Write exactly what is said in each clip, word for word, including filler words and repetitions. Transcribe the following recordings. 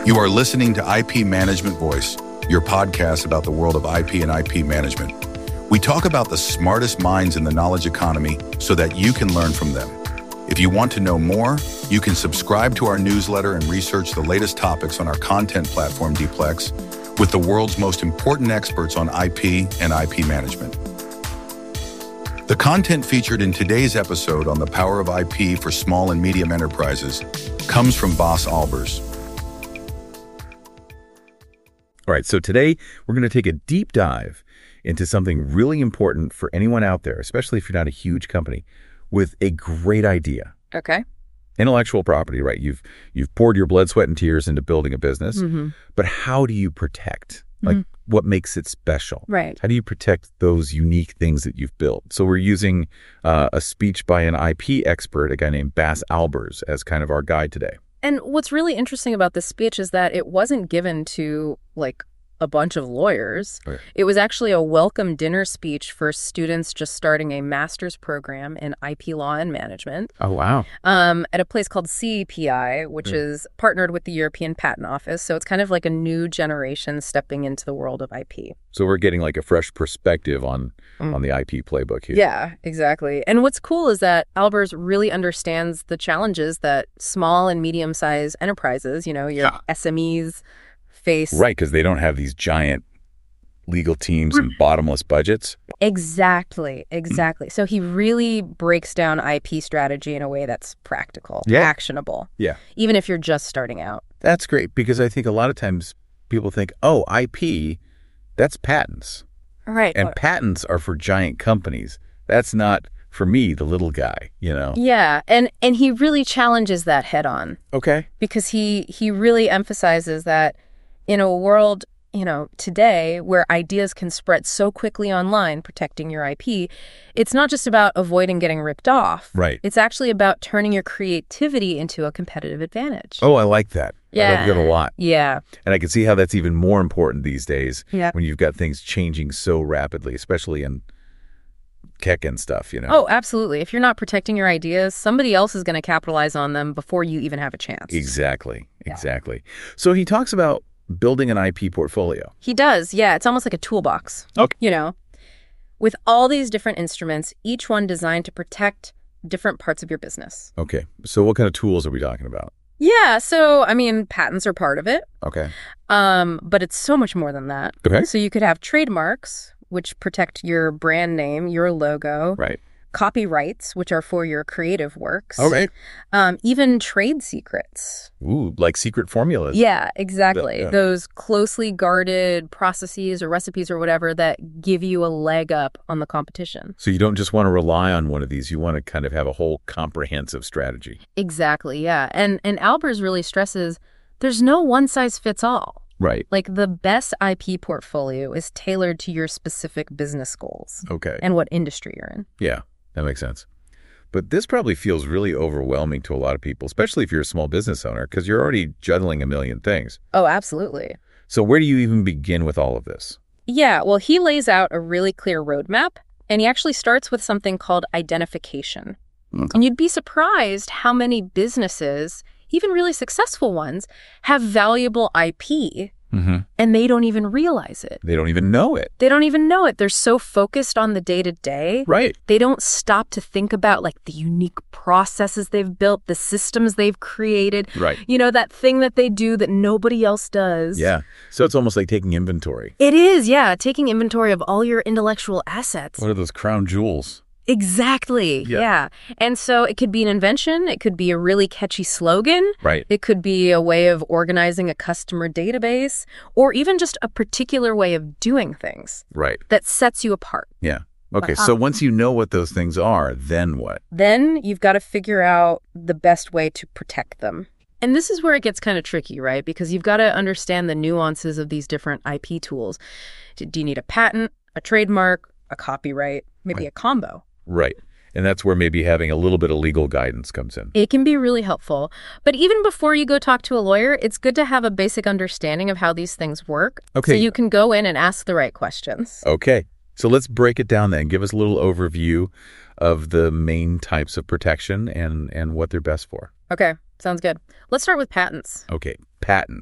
You are listening to I P Management Voice, your podcast about the world of I P and I P management. We talk about the smartest minds in the knowledge economy so that you can learn from them. If you want to know more, you can subscribe to our newsletter and research the latest topics on our content platform, Dplex, with the world's most important experts on I P and I P management. The content featured in today's episode on the power of I P for small and medium enterprises comes from Bas Albers. All right, so today we're going to take a deep dive into something really important for anyone out there, especially if you're not a huge company, with a great idea. Okay. Intellectual property, right? You've you've poured your blood, sweat, and tears into building a business, Mm-hmm. but how do you protect? Like, Mm-hmm. what makes it special? Right. How do you protect those unique things that you've built? So we're using uh, a speech by an I P expert, a guy named Bas Albers, as kind of our guide today. And what's really interesting about this speech is that it wasn't given to, like, a bunch of lawyers. Right. It was actually a welcome dinner speech for students just starting a master's program in I P law and management Oh, wow. um, at a place called C E P I, which Yeah. is partnered with the European Patent Office. So it's kind of like a new generation stepping into the world of I P. So we're getting like a fresh perspective on, Mm. on the I P playbook here. Yeah, exactly. And what's cool is that Albers really understands the challenges that small and medium-sized enterprises, you know, your Yeah. S M Es, face. Right, because they don't have these giant legal teams and bottomless budgets. Exactly, exactly. So he really breaks down I P strategy in a way that's practical, Yeah. actionable, Yeah. even if you're just starting out. That's great, because I think a lot of times people think, oh, I P, that's patents. Right. And patents are for giant companies. That's not for me, the little guy, you know? Yeah, and and he really challenges that head on, Okay. because he he really emphasizes that in a world, you know, today where ideas can spread so quickly online, protecting your I P, it's not just about avoiding getting ripped off. Right. It's actually about turning your creativity into a competitive advantage. Oh, I like that. I Yeah. like that a lot. Yeah. And I can see how that's even more important these days Yeah. when you've got things changing so rapidly, especially in tech and stuff, you know? Oh, absolutely. If you're not protecting your ideas, somebody else is going to capitalize on them before you even have a chance. Exactly. Yeah. Exactly. So he talks about building an I P portfolio. He does. Yeah. It's almost like a toolbox. Okay. You know, with all these different instruments, each one designed to protect different parts of your business. Okay. So what kind of tools are we talking about? Yeah. So, I mean, patents are part of it, Okay. um, but it's so much more than that. Okay. So you could have trademarks, which protect your brand name, your logo. Right. Copyrights, which are for your creative works. All right. Um, even trade secrets. Ooh, like secret formulas. Yeah, exactly. Yeah, yeah. Those closely guarded processes or recipes or whatever that give you a leg up on the competition. So you don't just want to rely on one of these. You want to kind of have a whole comprehensive strategy. Exactly, yeah. And and Albers really stresses there's no one size fits all. Right. Like, the best I P portfolio is tailored to your specific business goals Okay. and what industry you're in. Yeah, that makes sense. But this probably feels really overwhelming to a lot of people, especially if you're a small business owner, because you're already juggling a million things. Oh, absolutely. So where do you even begin with all of this? Yeah, well, he lays out a really clear roadmap, and he actually starts with something called identification. Okay. And you'd be surprised how many businesses, even really successful ones, have valuable I P, Mm-hmm. and they don't even realize it. They don't even know it. They don't even know it. They're so focused on the day-to-day. Right. They don't stop to think about, like, the unique processes they've built, the systems they've created. Right. You know, that thing that they do that nobody else does. Yeah. So it's almost like taking inventory. It is, yeah. Taking inventory of all your intellectual assets. What are those crown jewels? Exactly. Yeah. Yeah. And so it could be an invention. It could be a really catchy slogan. Right. It could be a way of organizing a customer database, or even just a particular way of doing things Right. that sets you apart. Yeah. Okay. But, So um, once you know what those things are, then what? Then you've got to figure out the best way to protect them. And this is where it gets kind of tricky, right? Because you've got to understand the nuances of these different I P tools. Do you need a patent, a trademark, a copyright, maybe Right. a combo? Right. And that's where maybe having a little bit of legal guidance comes in. It can be really helpful. But even before you go talk to a lawyer, it's good to have a basic understanding of how these things work. Okay. So you can go in and ask the right questions. Okay. So let's break it down then. Give us a little overview of the main types of protection and, and what they're best for. Okay, sounds good. Let's start with patents. Okay. Patents.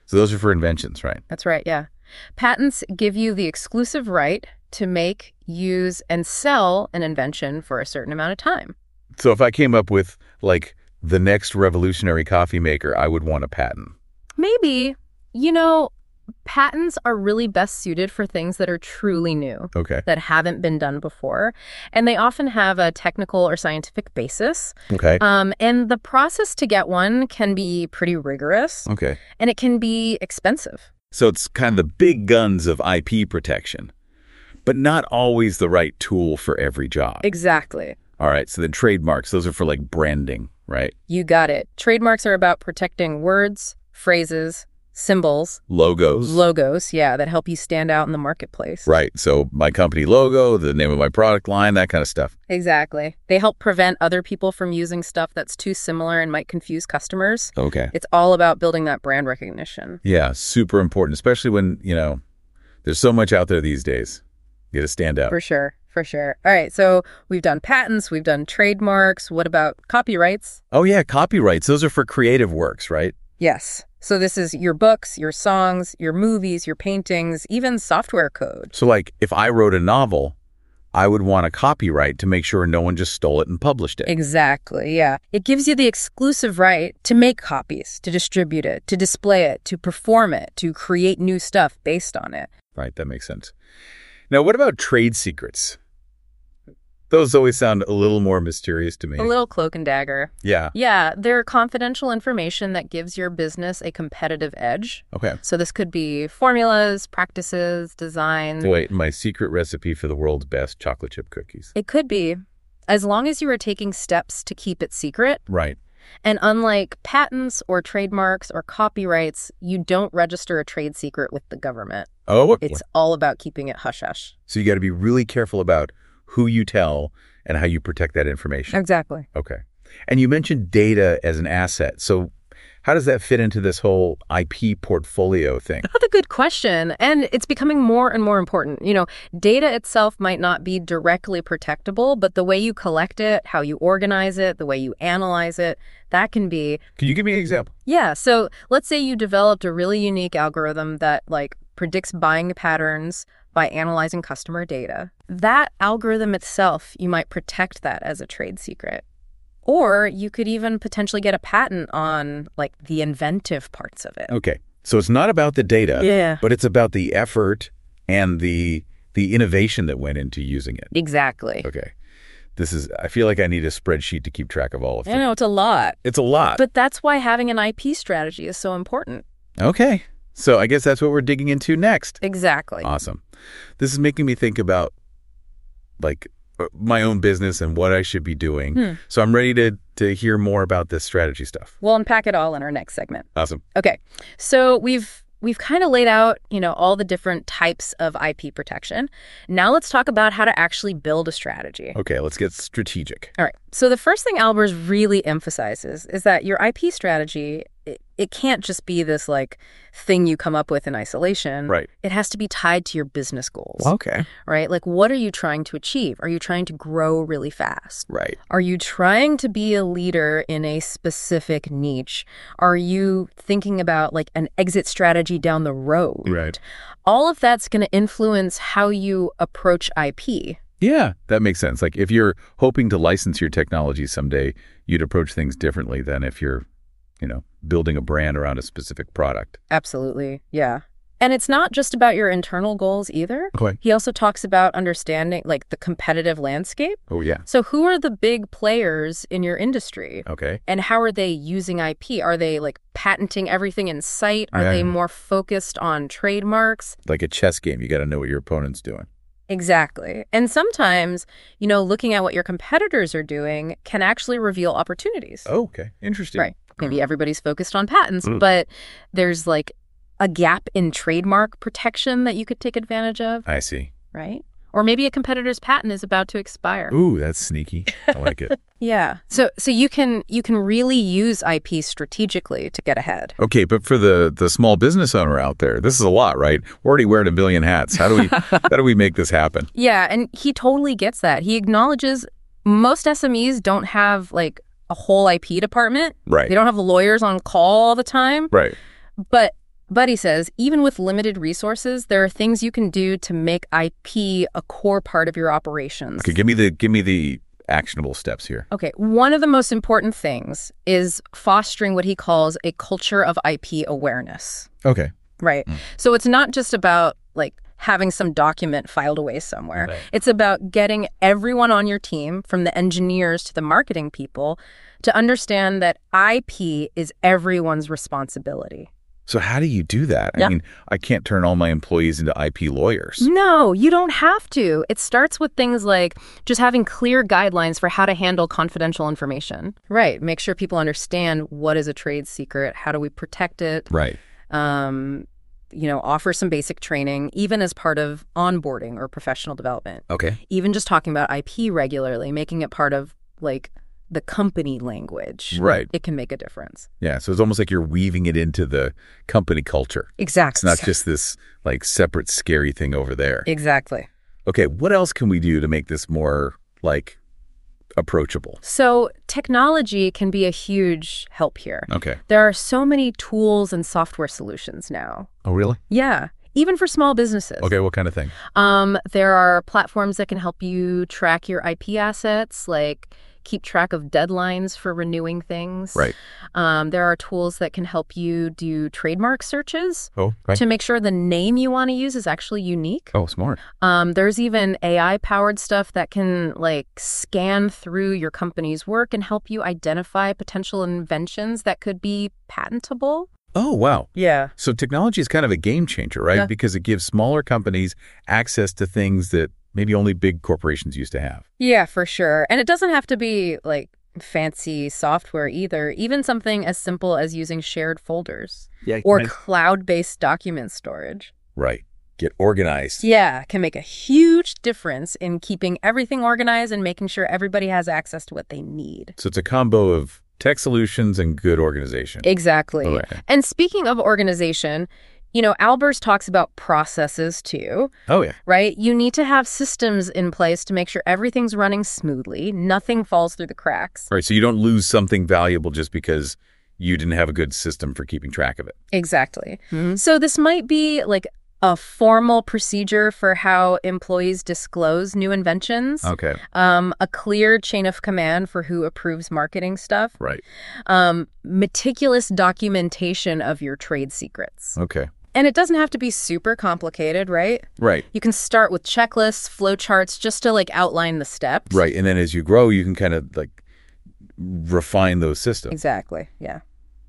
So those are for inventions, right? That's right, yeah. Patents give you the exclusive right to make, use, and sell an invention for a certain amount of time. So if I came up with, like, the next revolutionary coffee maker, I would want a patent. Maybe. You know, patents are really best suited for things that are truly new, Okay. that haven't been done before. And they often have a technical or scientific basis. Okay. Um, and the process to get one can be pretty rigorous, Okay. and it can be expensive. So it's kind of the big guns of I P protection, but not always the right tool for every job. Exactly. All right. So then trademarks, those are for like branding, right? You got it. Trademarks are about protecting words, phrases, symbols, Logos. logos, yeah, that help you stand out in the marketplace. Right. So my company logo, the name of my product line, that kind of stuff. Exactly. They help prevent other people from using stuff that's too similar and might confuse customers. Okay. It's all about building that brand recognition. Yeah, super important, especially when, you know, there's so much out there these days. You got to stand out. For sure. For sure. All right. So we've done patents. We've done trademarks. What about copyrights? Oh, yeah, copyrights. Those are for creative works, right? Yes. So this is your books, your songs, your movies, your paintings, even software code. So, like, if I wrote a novel, I would want a copyright to make sure no one just stole it and published it. Exactly, yeah. It gives you the exclusive right to make copies, to distribute it, to display it, to perform it, to create new stuff based on it. Right, that makes sense. Now, what about trade secrets? Those always sound a little more mysterious to me. A little cloak and dagger. Yeah. Yeah, they're confidential information that gives your business a competitive edge. Okay. So this could be formulas, practices, designs. Wait, my secret recipe for the world's best chocolate chip cookies. It could be, as long as you are taking steps to keep it secret. Right. And unlike patents or trademarks or copyrights, you don't register a trade secret with the government. Oh, what? It's all about keeping it hush-hush. So you got to be really careful about who you tell and how you protect that information. Exactly. Okay. And you mentioned data as an asset. So how does that fit into this whole I P portfolio thing? That's a good question. And it's becoming more and more important. You know, data itself might not be directly protectable, but the way you collect it, how you organize it, the way you analyze it, that can be. Can you give me an example? Yeah. So let's say you developed a really unique algorithm that like predicts buying patterns by analyzing customer data. That algorithm itself, you might protect that as a trade secret. Or you could even potentially get a patent on like the inventive parts of it. Okay. So it's not about the data, Yeah. but it's about the effort and the the innovation that went into using it. Exactly. Okay. This is, I feel like I need a spreadsheet to keep track of all of I it. know, it's a lot. It's a lot. But that's why having an I P strategy is so important. Okay. So I guess that's what we're digging into next. Exactly. Awesome. This is making me think about like my own business and what I should be doing. Hmm. So I'm ready to to hear more about this strategy stuff. We'll unpack it all in our next segment. Awesome. Okay. So we've we've kind of laid out, you know, all the different types of I P protection. Now let's talk about how to actually build a strategy. Okay, let's get strategic. All right. So the first thing Albers really emphasizes is that your I P strategy, it, it can't just be this like thing you come up with in isolation. Right. It has to be tied to your business goals. Okay. Right? Like, what are you trying to achieve? Are you trying to grow really fast? Right. Are you trying to be a leader in a specific niche? Are you thinking about like an exit strategy down the road? Right. All of that's going to influence how you approach I P. Yeah, that makes sense. Like if you're hoping to license your technology someday, you'd approach things differently than if you're, you know, building a brand around a specific product. Absolutely. Yeah. And it's not just about your internal goals either. Okay. He also talks about understanding like the competitive landscape. Oh, yeah. So who are the big players in your industry? Okay. And how are they using I P? Are they like patenting everything in sight? Are Yeah. they more focused on trademarks? Like a chess game, you got to know what your opponent's doing. Exactly. And sometimes, you know, looking at what your competitors are doing can actually reveal opportunities. Oh, okay. Interesting. Right. Maybe everybody's focused on patents, Mm. but there's like a gap in trademark protection that you could take advantage of, I see. right? Or maybe a competitor's patent is about to expire. Ooh, that's sneaky. I like it. Yeah. So so you can you can really use I P strategically to get ahead. Okay, but for the the small business owner out there, this is a lot, right? We're already wearing a billion hats. How do we how do we make this happen? Yeah, and he totally gets that. He acknowledges most S M Es don't have like a whole I P department. Right. They don't have lawyers on call all the time. Right. But But he says, even with limited resources, there are things you can do to make I P a core part of your operations. Okay, give me the give me the actionable steps here. Okay, one of the most important things is fostering what he calls a culture of I P awareness. Okay. Right. Mm. So it's not just about like having some document filed away somewhere. Right. It's about getting everyone on your team, from the engineers to the marketing people, to understand that I P is everyone's responsibility. So how do you do that? Yeah. I mean, I can't turn all my employees into I P lawyers. No, you don't have to. It starts with things like just having clear guidelines for how to handle confidential information. Right. Make sure people understand what is a trade secret, how do we protect it. Right. Um, you know, offer some basic training, even as part of onboarding or professional development. Okay. Even just talking about I P regularly, making it part of like the company language. Right. It can make a difference. Yeah. So it's almost like you're weaving it into the company culture. Exactly. It's not just this like separate scary thing over there. Exactly. Okay. What else can we do to make this more like approachable? So technology can be a huge help here. Okay. There are so many tools and software solutions now. Oh, really? Yeah. Even for small businesses. Okay. What kind of thing? Um, there are platforms that can help you track your I P assets, like keep track of deadlines for renewing things. Right. Um, there are tools that can help you do trademark searches Oh, right. to make sure the name you want to use is actually unique. Oh, smart. Um, there's even A I-powered stuff that can like scan through your company's work and help you identify potential inventions that could be patentable. Oh, wow. Yeah. So technology is kind of a game changer, right? Yeah. Because it gives smaller companies access to things that maybe only big corporations used to have. Yeah, for sure. And it doesn't have to be like fancy software either. Even something as simple as using shared folders Yeah. or Right. cloud-based document storage. Right. Get organized. Yeah, can make a huge difference in keeping everything organized and making sure everybody has access to what they need. So it's a combo of tech solutions and good organization. Exactly. Okay. And speaking of organization, you know, Albers talks about processes too, Oh, yeah. right? You need to have systems in place to make sure everything's running smoothly, nothing falls through the cracks. Right. So you don't lose something valuable just because you didn't have a good system for keeping track of it. Exactly. Mm-hmm. So this might be like a formal procedure for how employees disclose new inventions. Okay. Um, a clear chain of command for who approves marketing stuff. Right. Um, meticulous documentation of your trade secrets. Okay. And it doesn't have to be super complicated, right? Right. You can start with checklists, flowcharts, just to like outline the steps. Right. And then as you grow, you can kind of like refine those systems. Exactly. Yeah.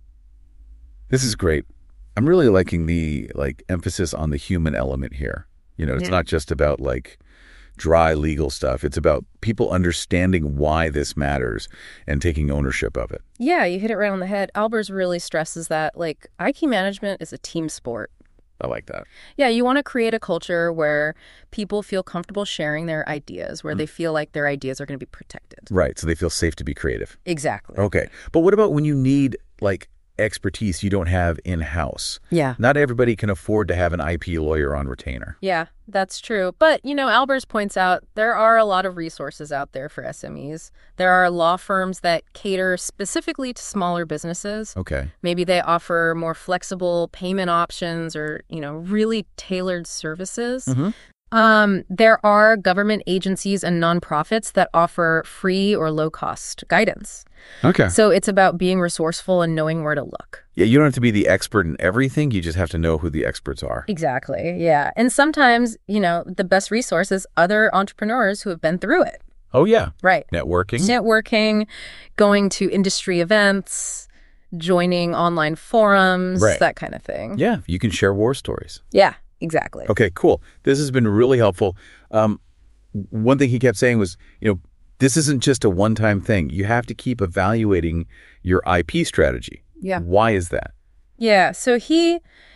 This is great. I'm really liking the like emphasis on the human element here. You know, it's Yeah. not just about like dry legal stuff. It's about people understanding why this matters and taking ownership of it. Yeah, you hit it right on the head. Albers really stresses that like I P management is a team sport. I like that. Yeah, you want to create a culture where people feel comfortable sharing their ideas, where they feel like their ideas are going to be protected. Right. So they feel safe to be creative. Exactly. Okay. But what about when you need like expertise you don't have in-house? Yeah. Not everybody can afford to have an I P lawyer on retainer. Yeah, that's true. But, you know, Albers points out there are a lot of resources out there for S M Es. There are law firms that cater specifically to smaller businesses. Okay. Maybe they offer more flexible payment options or, you know, really tailored services. Mm-hmm. Um, there are government agencies and nonprofits that offer free or low-cost guidance. Okay. So it's about being resourceful and knowing where to look. Yeah, you don't have to be the expert in everything. You just have to know who the experts are. Exactly. Yeah. And sometimes, you know, the best resource is other entrepreneurs who have been through it. Oh, yeah. Right. Networking. Networking, going to industry events, joining online forums, Right. that kind of thing. Yeah, you can share war stories. Yeah, exactly. Okay, cool. This has been really helpful. Um, one thing he kept saying was, you know, this isn't just a one-time thing. You have to keep evaluating your I P strategy. Yeah. Why is that? Yeah. So he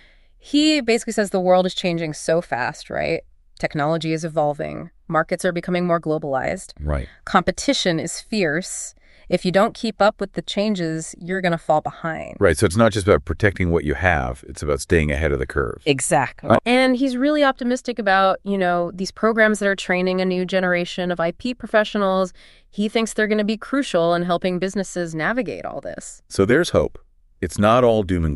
he basically says the world is changing so fast, right? Technology is evolving. Markets are becoming more globalized. Right. Competition is fierce. If you don't keep up with the changes, you're going to fall behind. Right. So it's not just about protecting what you have. It's about staying ahead of the curve. Exactly. Right. And he's really optimistic about, you know, these programs that are training a new generation of I P professionals. He thinks they're going to be crucial in helping businesses navigate all this. So there's hope. It's not all doom and gloom.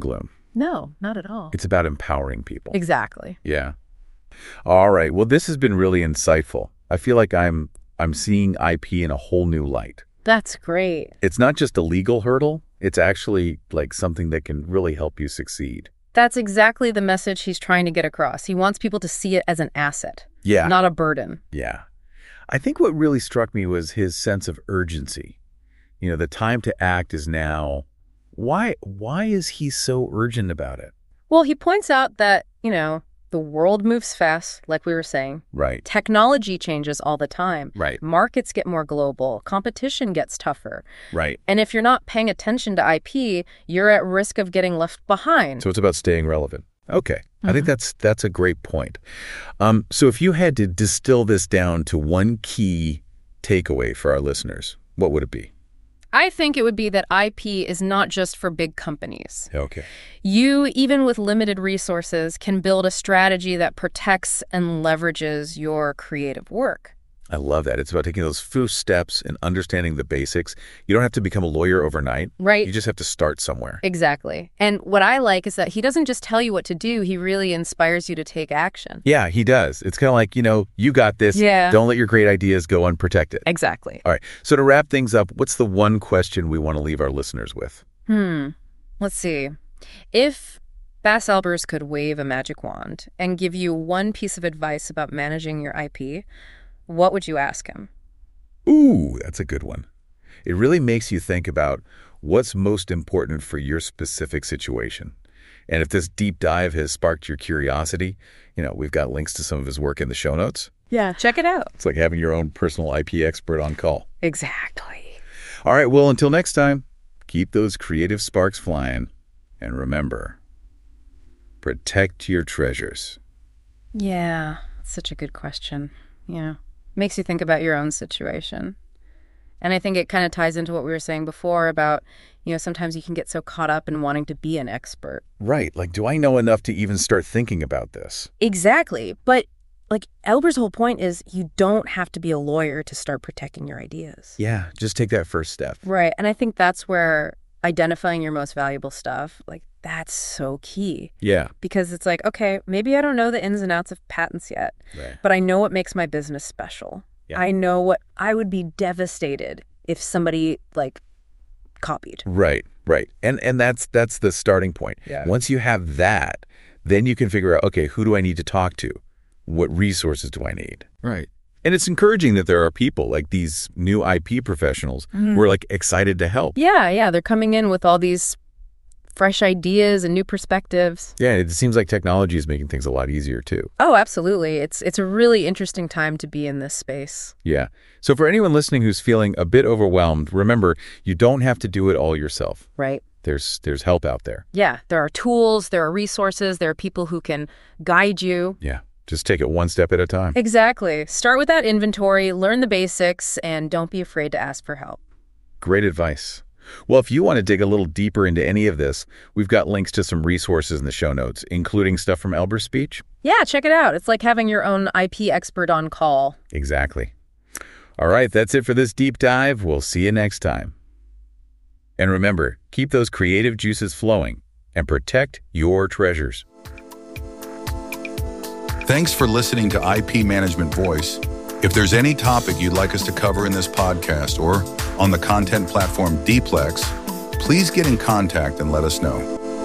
No, not at all. It's about empowering people. Exactly. Yeah. All right. Well, this has been really insightful. I feel like I'm I'm seeing I P in a whole new light. That's great. It's not just a legal hurdle. It's actually like something that can really help you succeed. That's exactly the message he's trying to get across. He wants people to see it as an asset, Yeah. not a burden. Yeah. I think what really struck me was his sense of urgency. You know, the time to act is now. Why why is he so urgent about it? Well, he points out that, you know, the world moves fast, like we were saying. Right. Technology changes all the time. Right. Markets get more global. Competition gets tougher. Right. And if you're not paying attention to I P, you're at risk of getting left behind. So it's about staying relevant. Okay. I think that's that's a great point. Um, so if you had to distill this down to one key takeaway for our listeners, what would it be? I think it would be that I P is not just for big companies. Okay. You, even with limited resources, can build a strategy that protects and leverages your creative work. I love that. It's about taking those first steps and understanding the basics. You don't have to become a lawyer overnight. Right. You just have to start somewhere. Exactly. And what I like is that he doesn't just tell you what to do, he really inspires you to take action. Yeah, he does. It's kind of like, you know, you got this. Yeah. Don't let your great ideas go unprotected. Exactly. All right. So to wrap things up, what's the one question we want to leave our listeners with? Hmm. Let's see. If Bas Albers could wave a magic wand and give you one piece of advice about managing your I P, what would you ask him? Ooh, that's a good one. It really makes you think about what's most important for your specific situation. And if this deep dive has sparked your curiosity, you know, we've got links to some of his work in the show notes. Yeah, check it out. It's like having your own personal I P expert on call. Exactly. All right, well, until next time, keep those creative sparks flying. And remember, protect your treasures. Yeah, that's such a good question. Yeah. Makes you think about your own situation. And I think it kind of ties into what we were saying before about, you know, sometimes you can get so caught up in wanting to be an expert. Right. Like, do I know enough to even start thinking about this? Exactly. But, like, Albers' whole point is you don't have to be a lawyer to start protecting your ideas. Yeah, just take that first step. Right. And I think that's where identifying your most valuable stuff, like, that's so key. Yeah. Because it's like, okay, maybe I don't know the ins and outs of patents yet, Right. but I know what makes my business special. Yeah. I know what I would be devastated if somebody like copied. Right, right. And and that's that's the starting point. Yeah. Once you have that, then you can figure out, okay, who do I need to talk to? What resources do I need? Right. And it's encouraging that there are people like these new I P professionals who are like excited to help. Yeah, yeah. They're coming in with all these fresh ideas and new perspectives. Yeah, it seems like technology is making things a lot easier too. Oh, absolutely. It's it's a really interesting time to be in this space. Yeah. So for anyone listening who's feeling a bit overwhelmed, remember, you don't have to do it all yourself. Right. There's there's help out there. Yeah. There are tools, there are resources, there are people who can guide you. Yeah. Just take it one step at a time. Exactly. Start with that inventory, learn the basics, and don't be afraid to ask for help. Great advice. Well, if you want to dig a little deeper into any of this, we've got links to some resources in the show notes, including stuff from Albers' speech. Yeah, check it out. It's like having your own I P expert on call. Exactly. All right, that's it for this deep dive. We'll see you next time. And remember, keep those creative juices flowing and protect your treasures. Thanks for listening to I P Management Voice. If there's any topic you'd like us to cover in this podcast or on the content platform Dplex, please get in contact and let us know.